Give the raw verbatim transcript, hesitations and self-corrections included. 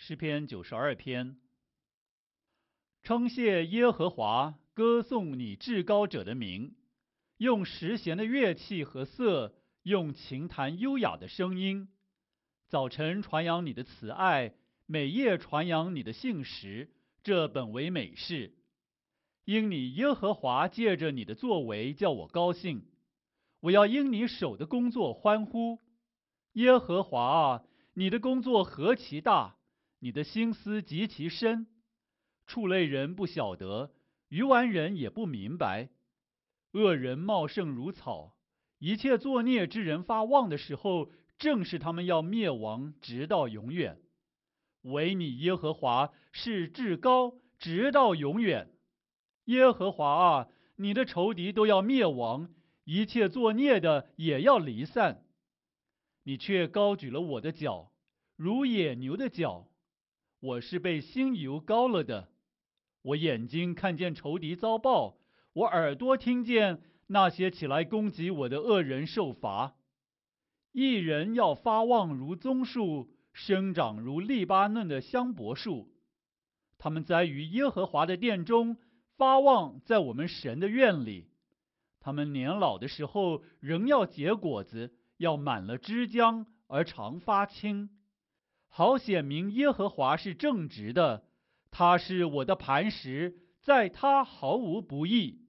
诗篇九十二篇。称谢耶和华，歌颂你至高者的名，用十弦的乐器和瑟，用琴弹优雅的声音。早晨传扬你的慈爱，每夜传扬你的信实，这本为美事。因你耶和华借着你的作为叫我高兴，我要因你手的工作欢呼。耶和华啊，你的工作何其大，你的心思极其深。畜类人不晓得，愚顽人也不明白。恶人茂盛如草，一切作孽之人发旺的时候，正是他们要灭亡，直到永远。唯你耶和华是至高，直到永远。耶和华啊，你的仇敌都要灭亡，一切作孽的也要离散。你却高举了我的脚，如野牛的脚。我是被新油膏了的。我眼睛看见仇敌遭报，我耳朵听见那些起来攻击我的恶人受罚。一人要发旺如棕树，生长如利巴嫩的香柏树。他们栽于耶和华的殿中，发旺在我们神的院里。他们年老的时候仍要结果子，要满了枝浆而常发青。好显明耶和华是正直的，他是我的磐石，在他毫无不义。